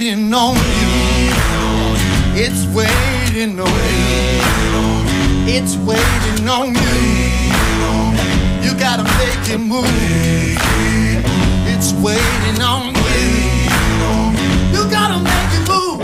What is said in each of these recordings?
waiting on you. It's waiting on you. It's waiting on you. You gotta make it move. It's waiting on you. You gotta make it move.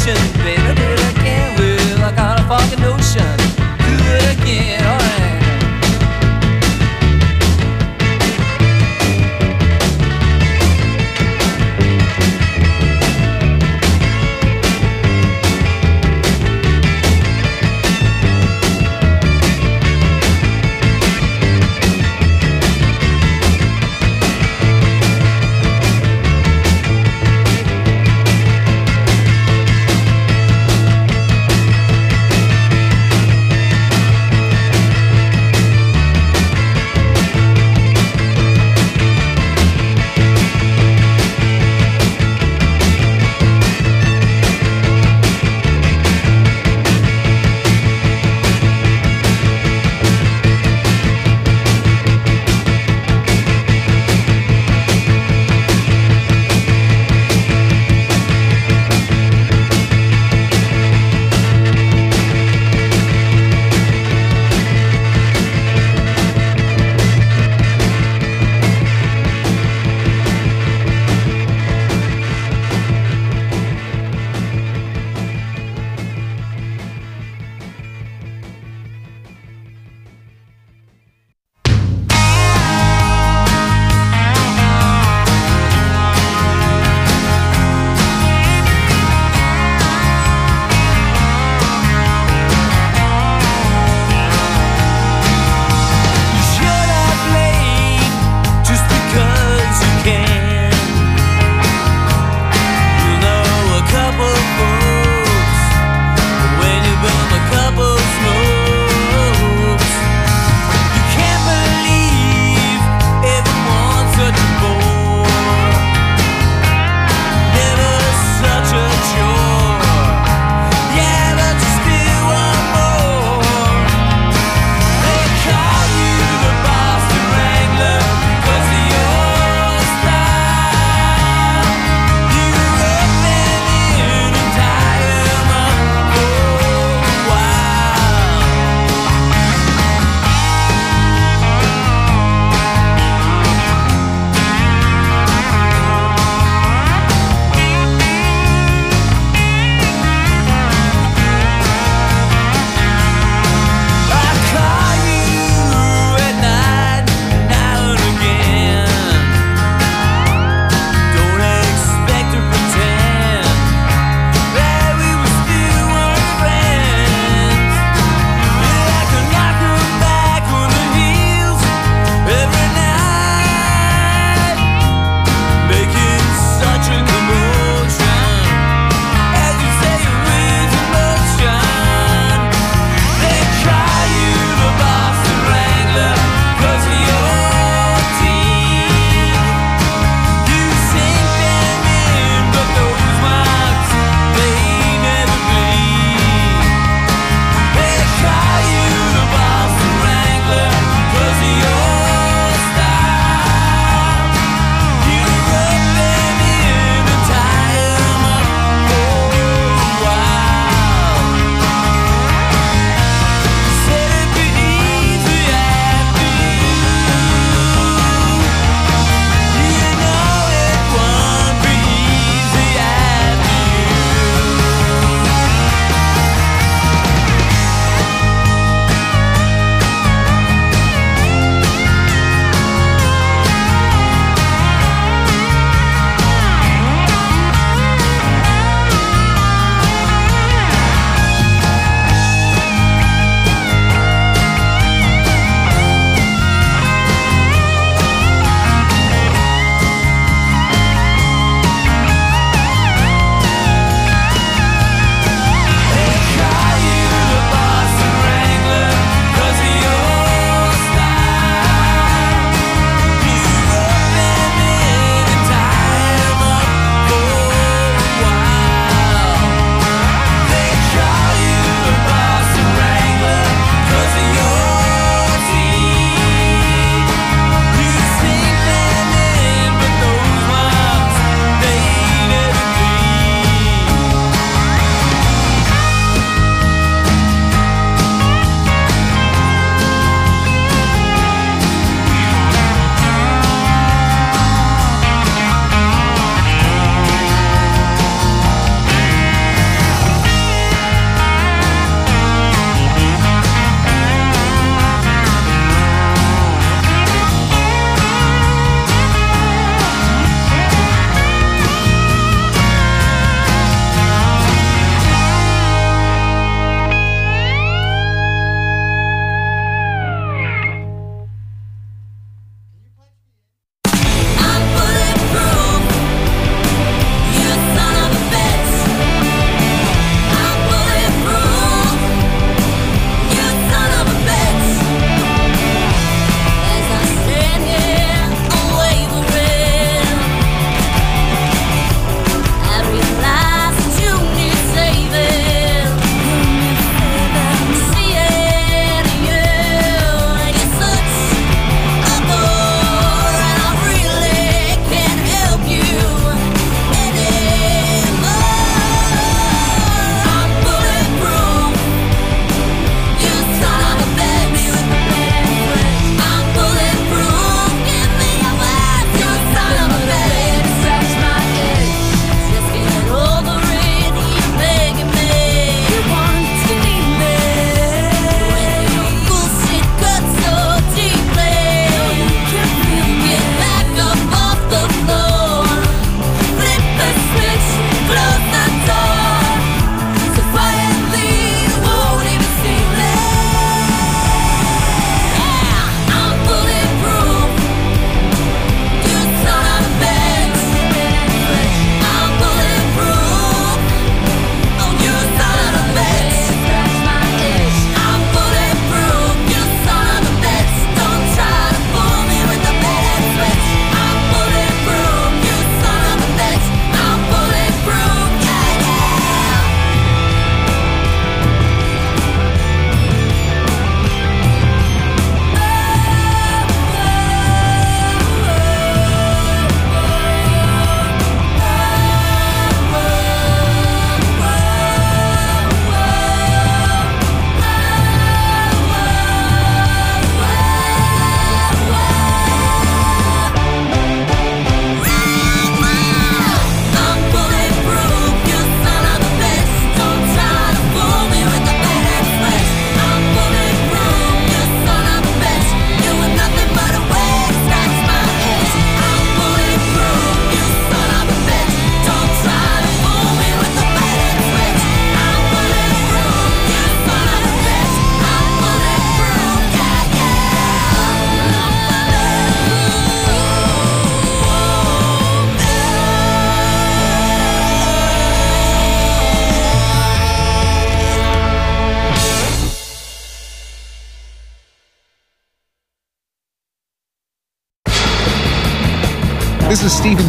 motion, baby, do it again. Well, I got a fucking notion. Do it again, alright.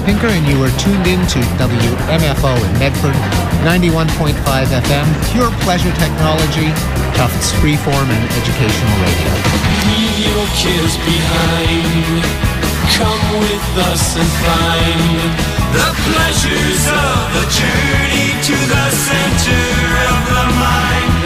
Pinker, and you are tuned in to WMFO in Medford, 91.5 FM, pure pleasure technology, Tufts freeform and educational radio. Leave your cares behind. Come with us and find the pleasures of the journey to the center of the mind.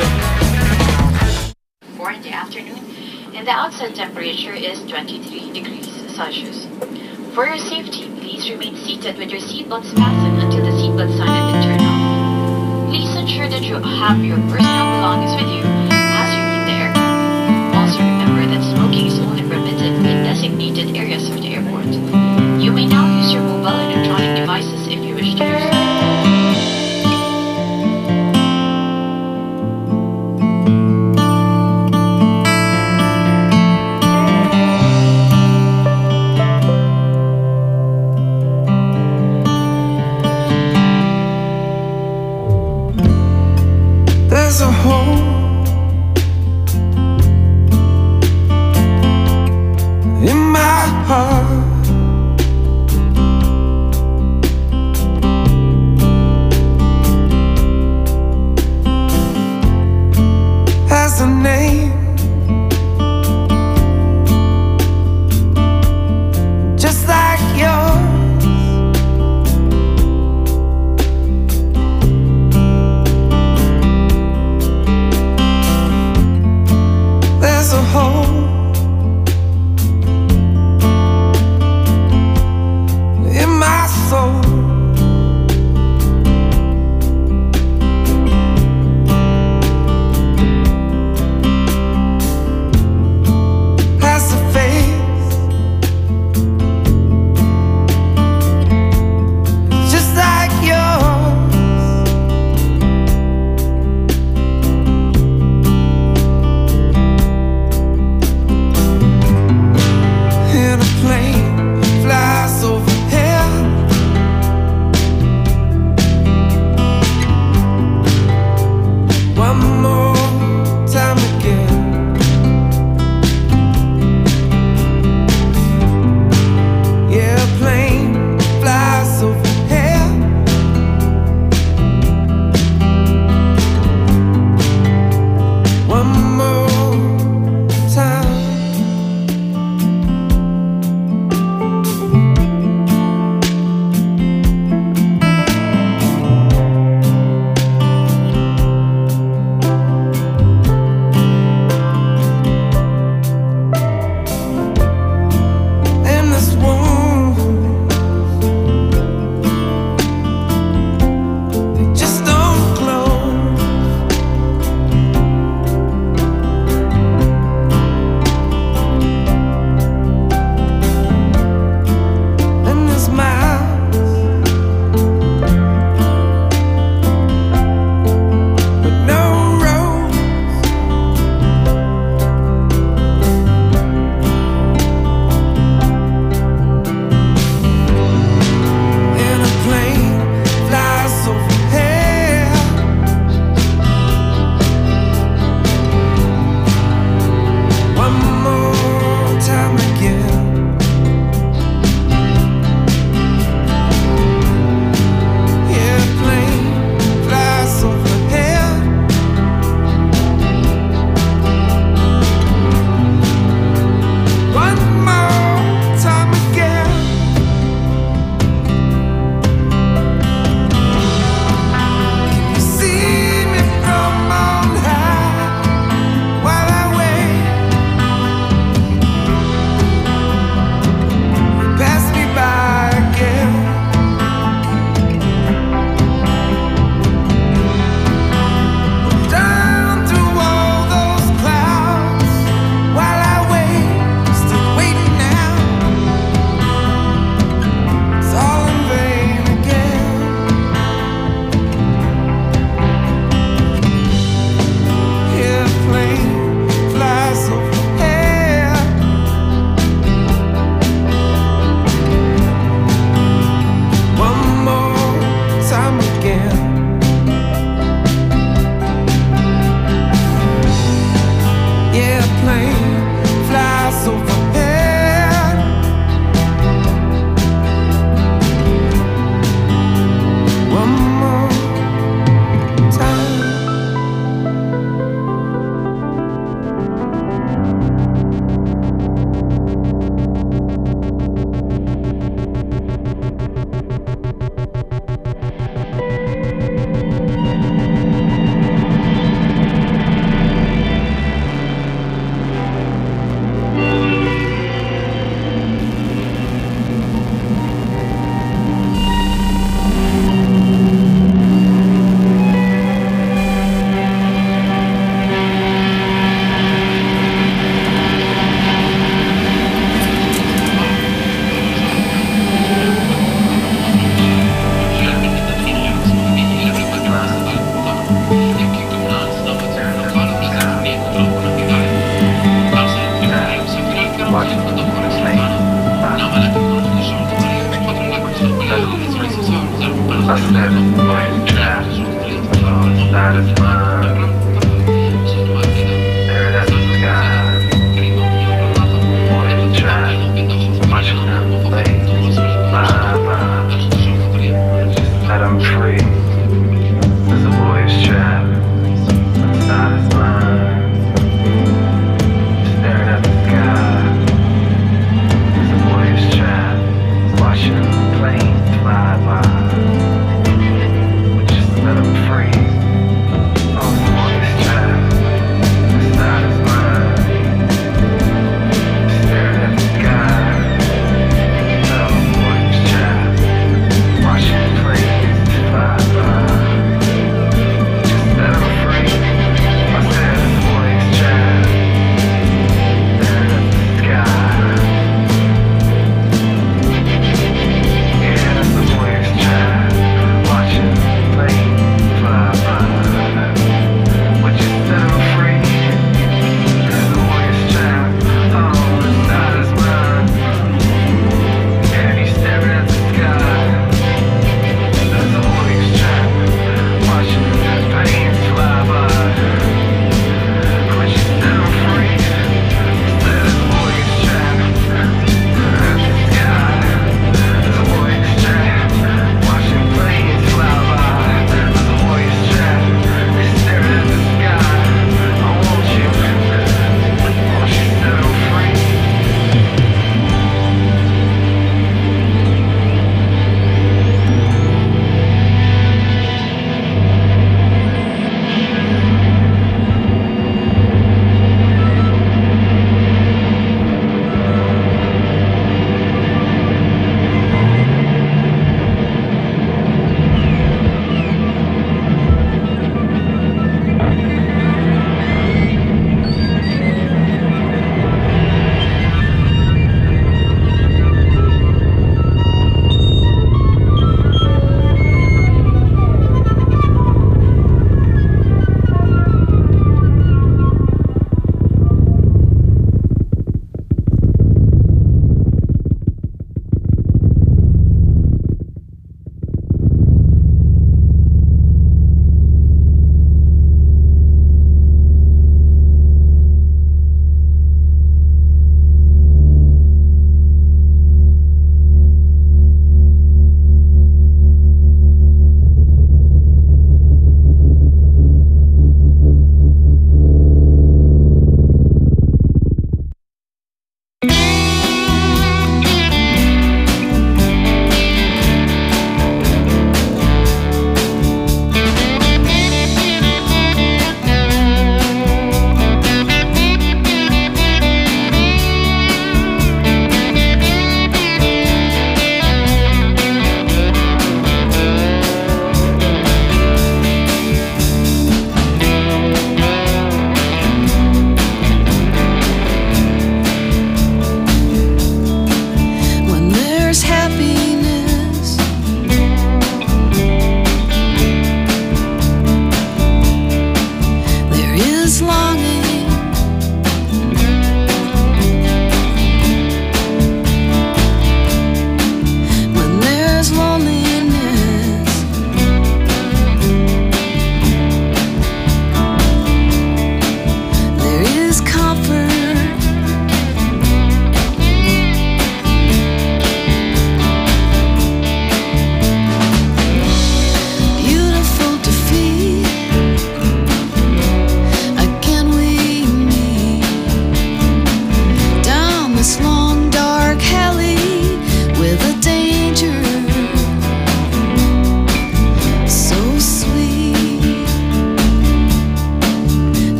4 in the afternoon, and the outside temperature is 23 degrees Celsius. For your safety, please remain seated with your seatbelts fastened until the seatbelt sign has been turned off. Please ensure that you have your personal belongings with you as you leave the aircraft. Also remember that smoking is only permitted in designated areas of the airport. You may now use your mobile electronic devices if you wish to do so. There's a hole in my heart. Has a name, just like yours. There's a hole Let 'em free.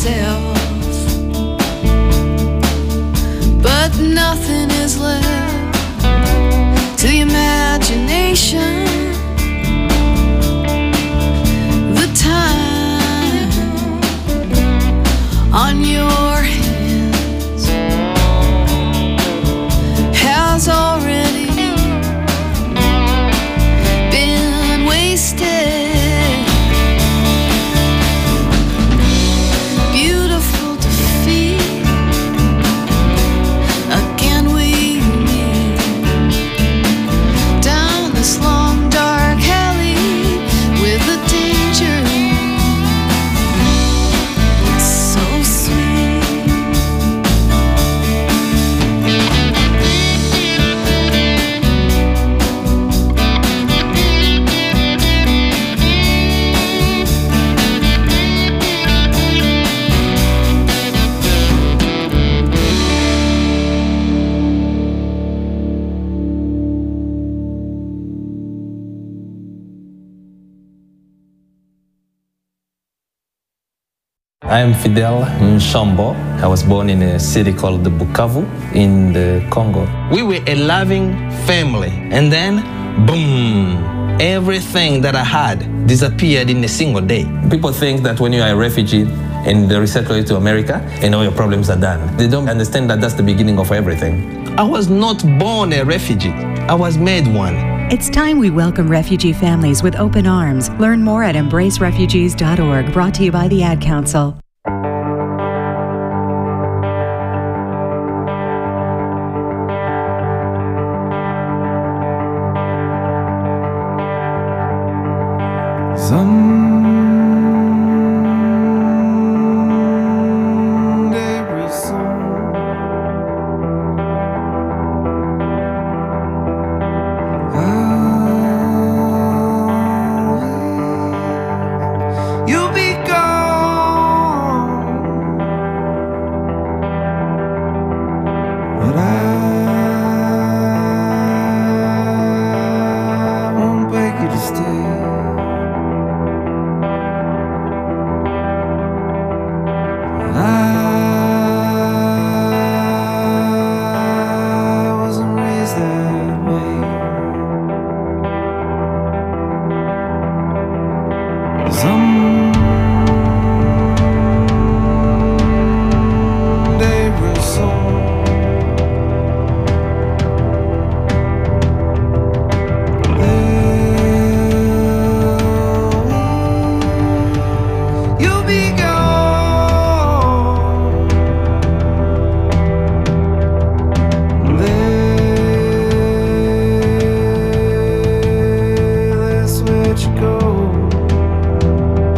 yourself, but nothing is left to the imagination. The time on your hands has already been wasted. Beautiful defeat. Again we meet down this long dark alley with the danger so sweet. I am Fidel Nshambo. I was born in a city called Bukavu in the Congo. We were a loving family, and then, boom, everything that I had disappeared in a single day. People think that when you are a refugee and they resettle you to America, and all your problems are done. They don't understand that that's the beginning of everything. I was not born a refugee. I was made one. It's time we welcome refugee families with open arms. Learn more at embracerefugees.org, brought to you by the Ad Council. You'll be gone, but I won't beg you to stay. I wasn't raised that way. Someday real soon, you'll be gone. Let's let you go.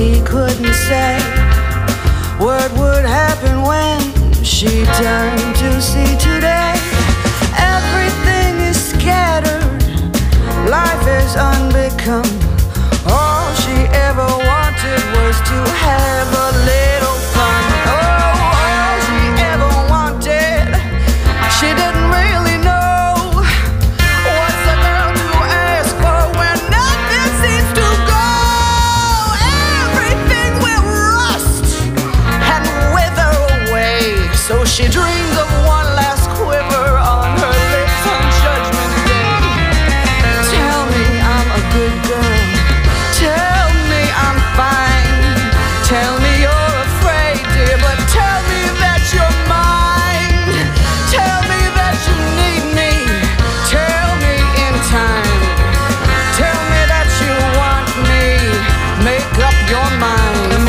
he couldn't say what would happen when she turned to see today. Everything is scattered, life is unbecome. All she ever wanted was to have a little fun. Oh, all she ever wanted, she didn't really know. What's a girl to ask for when nothing seems to go? Everything will rust and wither away. So she dreams of one last quiver on her lips on Judgment Day. Tell me I'm a good girl. Tell me I'm fine. Tell me you're afraid, dear, but tell me that you're mine. Tell me that you need me. Tell me in time. Tell me that you want me. Make up your mind.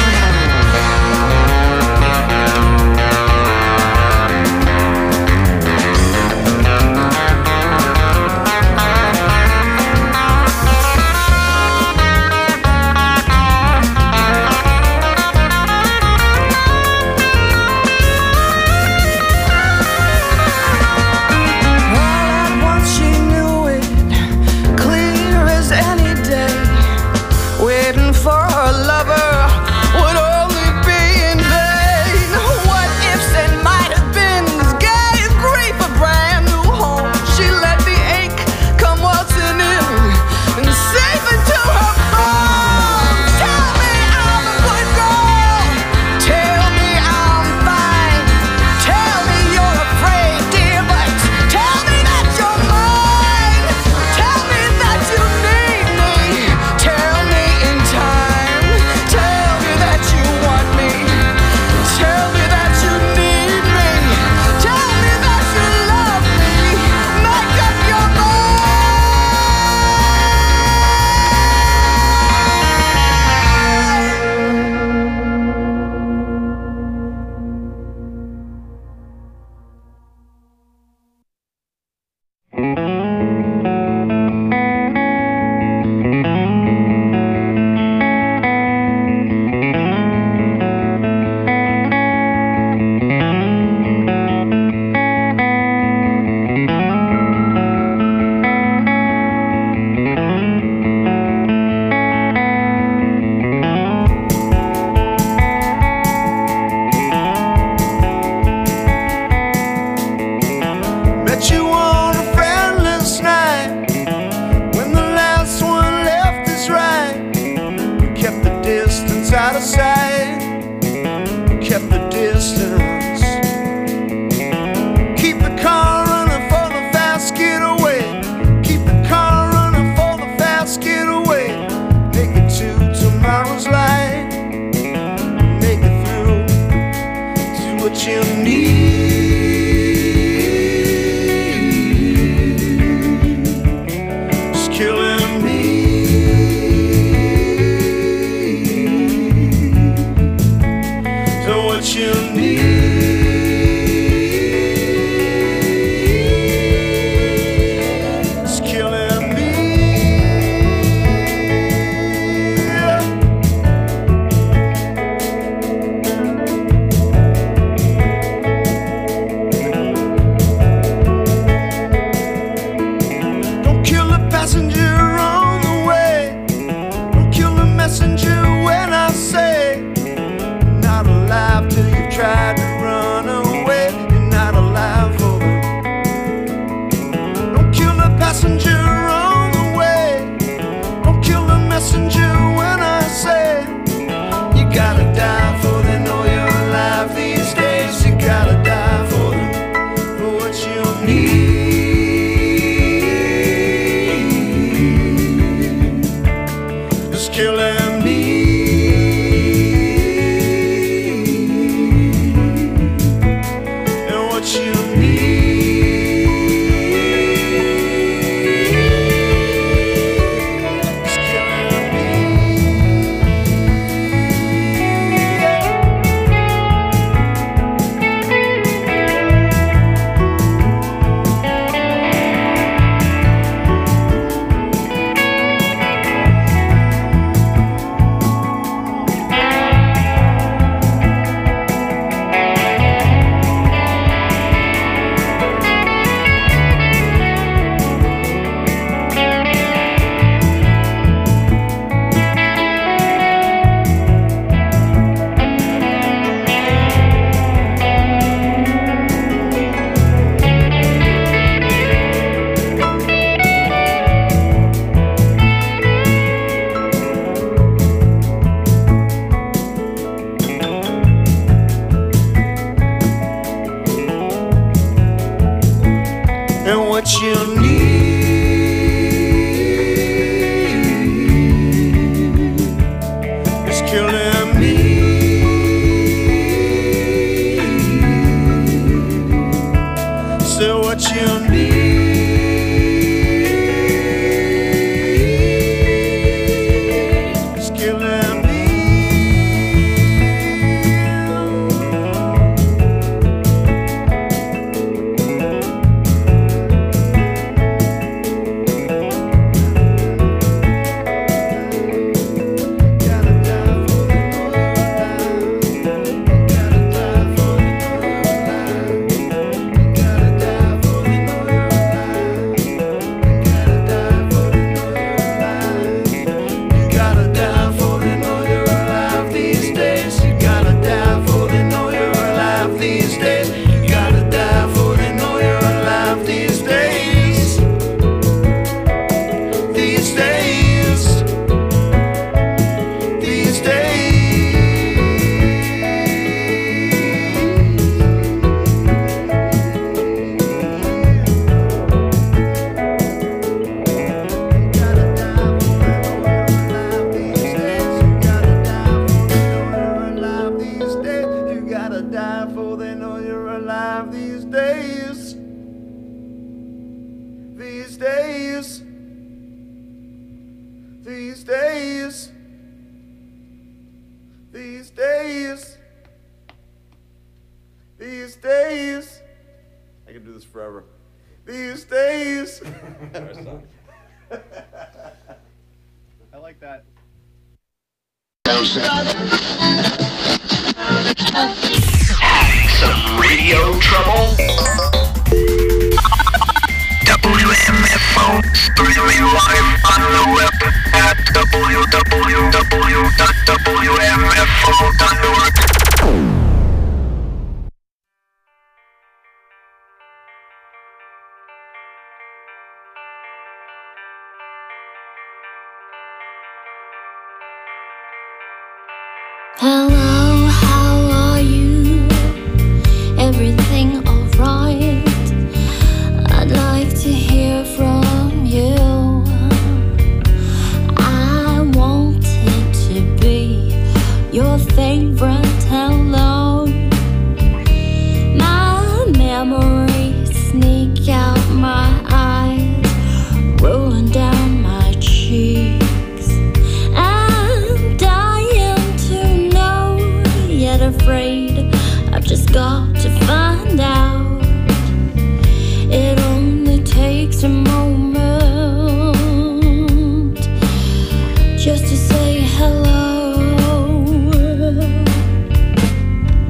Waiting for her lover would only be in vain. What ifs and might have beens gave grief a brand new home. She let the ache come waltzing in and seep into her bones. Tell me I'm a good girl. Tell me I'm fine. Tell me you're afraid, dear, but tell me that you're mine. Tell me that you need me. Tell me in time. Tell me that you want me. Tell me that you need me. Tell me that you love me. Make up your Met you on a friendless night when the last one left his ride. We kept the distance out of sight. We kept the distance. Keep the car running for the fast getaway. Keep the car running for the fast getaway. Make it to tomorrow's light. Make it through to what you need. Killing me. So what you need killing me. Say what you need. It's killing me. These days, I can do this forever. These days. I like that. Some radio trouble? WMFO, streaming live on the web at www.wmfo.org. Hello, how are you? Everything alright? I'd like to hear from you. I wanted to be your favorite hello. My memories sneak out my eyes, rolling down my cheeks. Afraid I've just got to find out. It only takes a moment just to say hello.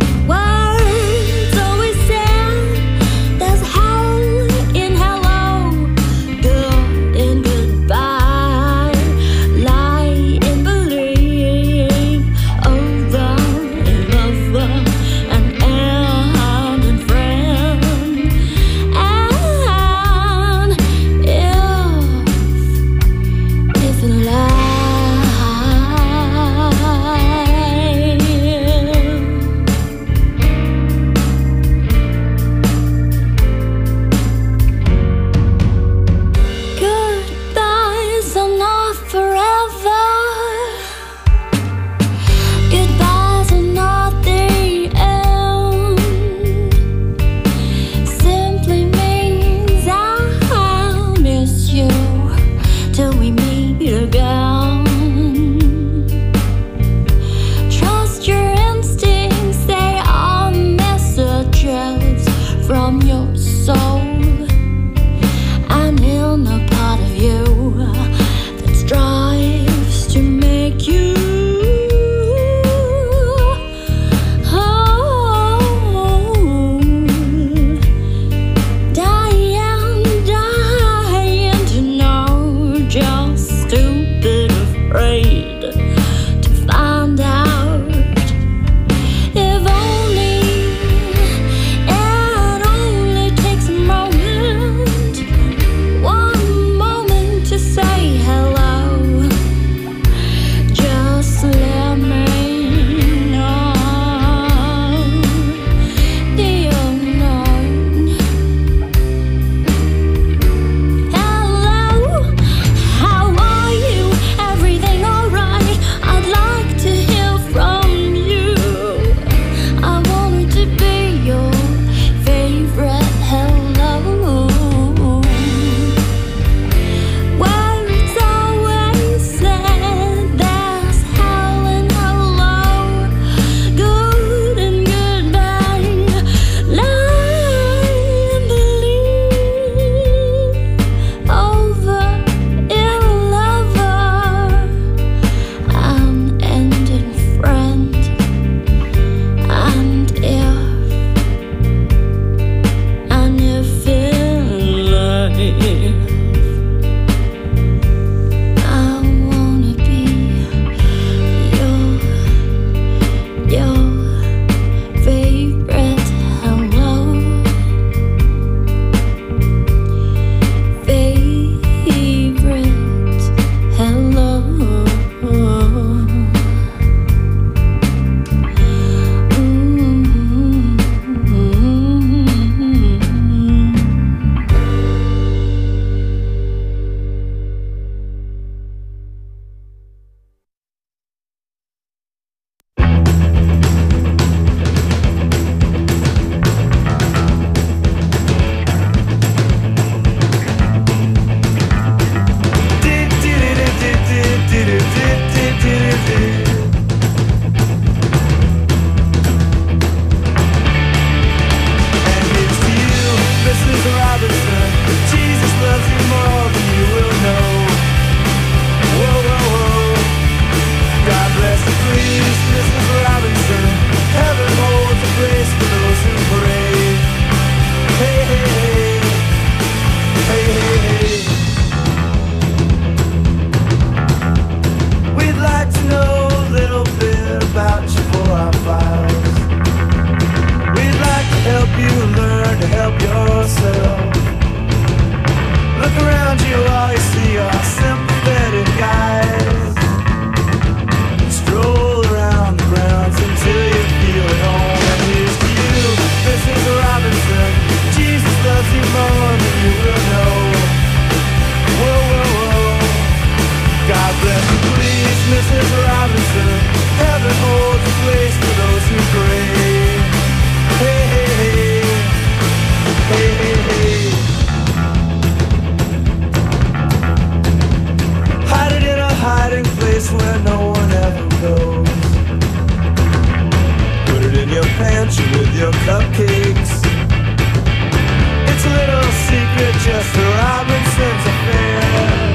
you with your cupcakes. It's a little secret, just a Robinson's affair.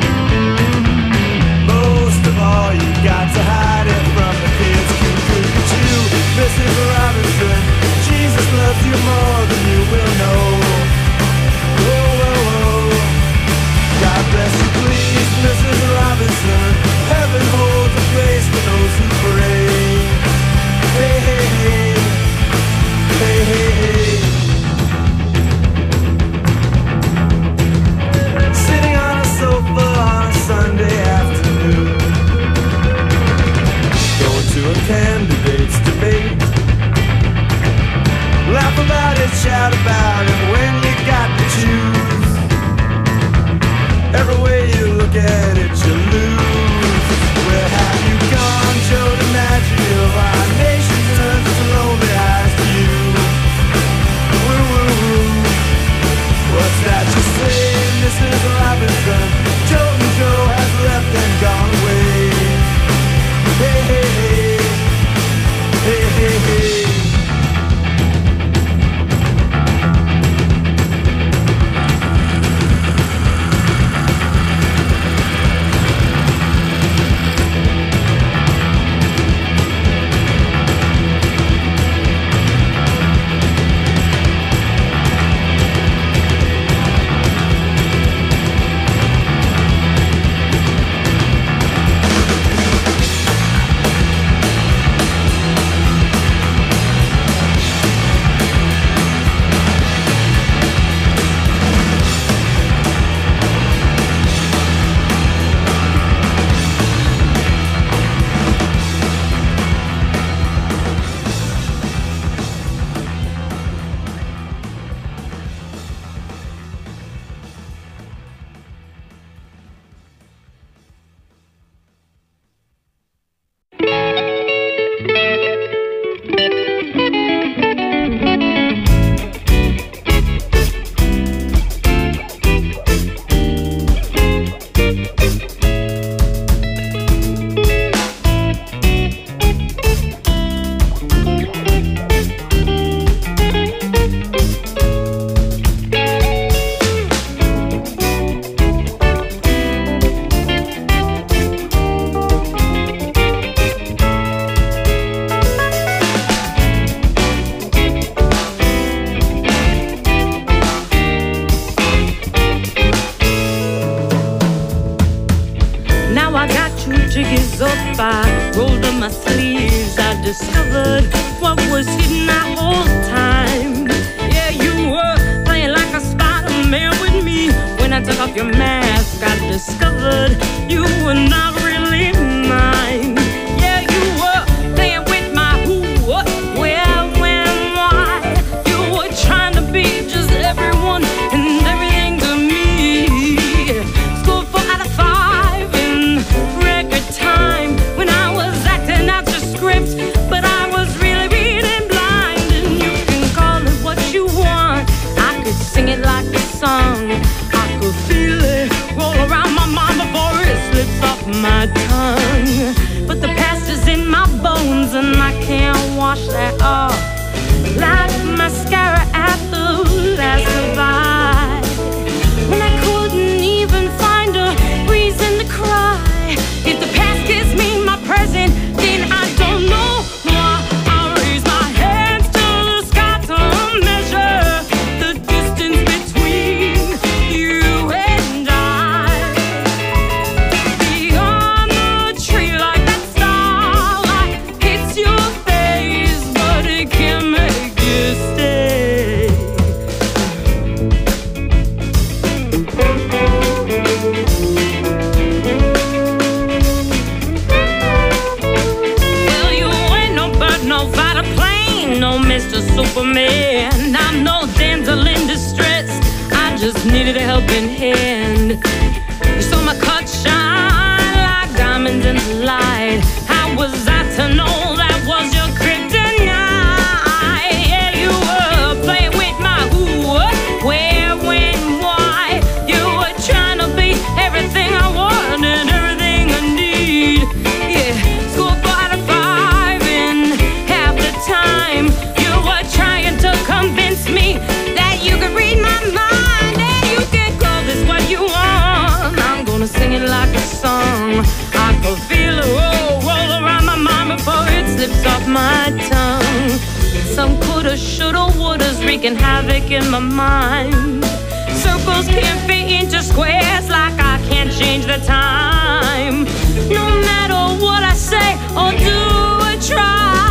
Most of all, you got to hide it from the kids. Could you, Mrs. Robinson? Jesus loves you more than you will know. Whoa, whoa, whoa. God bless you, please, Mrs. Robinson. Heaven holds a place for those who pray. Hey, hey, hey. Hey, hey, hey. Sitting on a sofa on a Sunday afternoon, going to a candidate's debate. Laugh about it, shout about it when you got to choose. Every way you look at it, you lose. Where have you gone, Joe DiMaggio? Our nation turns its lonely eyes to you. Woo, woo, woo. What's that you say, Mrs. Robinson? Joe and Joe has left and gone away. Hey, hey, hey. Hey, hey, hey. What lips off my tongue. Some coulda, shoulda, wouldas wreaking havoc in my mind. Circles can't fit into squares like I can't change the time. No matter what I say or do or try,